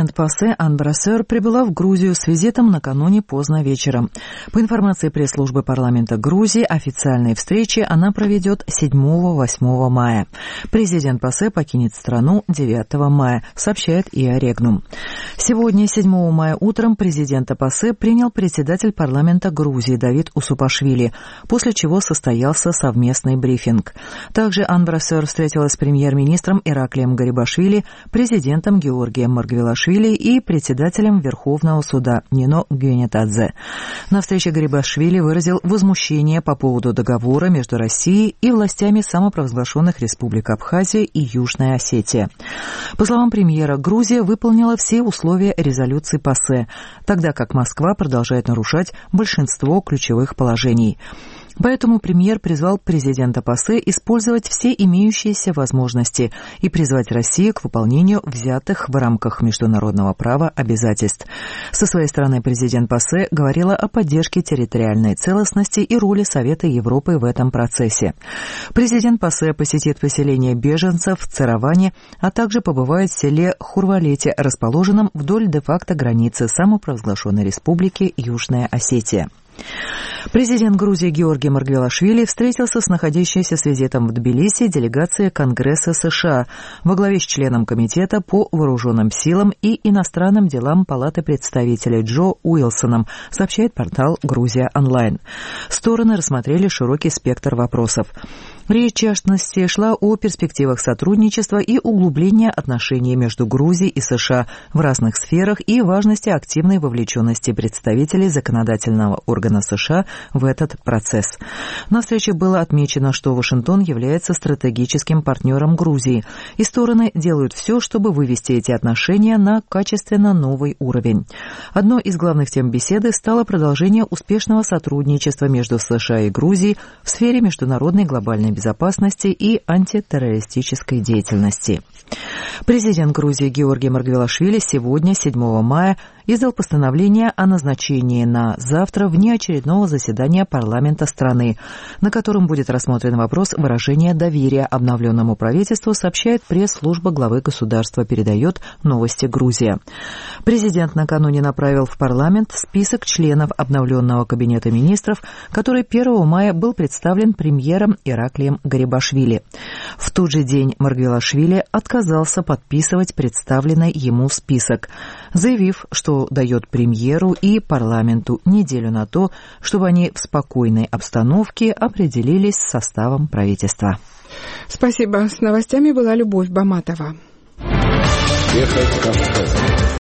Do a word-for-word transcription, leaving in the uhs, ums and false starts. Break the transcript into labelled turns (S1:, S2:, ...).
S1: Президент ПАСЕ Ан Брассер прибыла в Грузию с визитом накануне поздно вечером. По информации пресс-службы парламента Грузии, официальные встречи она проведет седьмого-восьмого мая. Президент ПАСЕ покинет страну девятого мая, сообщает ИА Регнум. Сегодня, седьмого мая утром, президента ПАСЕ принял председатель парламента Грузии Давид Усупашвили, после чего состоялся совместный брифинг. Также Ан Брассер встретилась с премьер-министром Ираклием Гарибашвили, президентом Георгием Маргвелашвили и председателем Верховного суда Нино Гюнетадзе. На встрече Гарибашвили выразил возмущение по поводу договора между Россией и властями самопровозглашенных республик Абхазия и Южная Осетия. По словам премьера, Грузия выполнила все условия резолюции ПАСЕ, тогда как Москва продолжает нарушать большинство ключевых положений. Поэтому премьер призвал президента ПАСЕ использовать все имеющиеся возможности и призвать Россию к выполнению взятых в рамках международного права обязательств. Со своей стороны президент ПАСЕ говорила о поддержке территориальной целостности и роли Совета Европы в этом процессе. Президент ПАСЕ посетит поселение беженцев в Цераване, а также побывает в селе Хурвалете, расположенном вдоль де-факто границы самопровозглашенной республики Южная Осетия. Президент Грузии Георгий Маргвелашвили встретился с находящейся с визитом в Тбилиси делегацией Конгресса США во главе с членом Комитета по вооруженным силам и иностранным делам Палаты представителей Джо Уилсоном, сообщает портал «Грузия онлайн». Стороны рассмотрели широкий спектр вопросов. Речь, в частности, шла о перспективах сотрудничества и углубления отношений между Грузией и США в разных сферах и важности активной вовлеченности представителей законодательного органа США в этот процесс. На встрече было отмечено, что Вашингтон является стратегическим партнером Грузии, и стороны делают все, чтобы вывести эти отношения на качественно новый уровень. Одной из главных тем беседы стало продолжение успешного сотрудничества между США и Грузией в сфере международной глобальной безопасности и антитеррористической деятельности. Президент Грузии Георгий Маргвелашвили сегодня, седьмого мая, издал постановление о назначении на завтра внеочередного заседания парламента страны, на котором будет рассмотрен вопрос выражения доверия обновленному правительству, сообщает пресс-служба главы государства, передает новости Грузия. Президент накануне направил в парламент список членов обновленного кабинета министров, который первого мая был представлен премьером Ираклием Гарибашвили. В тот же день Маргвелашвили отказался подписывать представленный ему список, заявив, что дает премьеру и парламенту неделю на то, чтобы они в спокойной обстановке определились с составом правительства.
S2: Спасибо. С новостями была Любовь Баматова.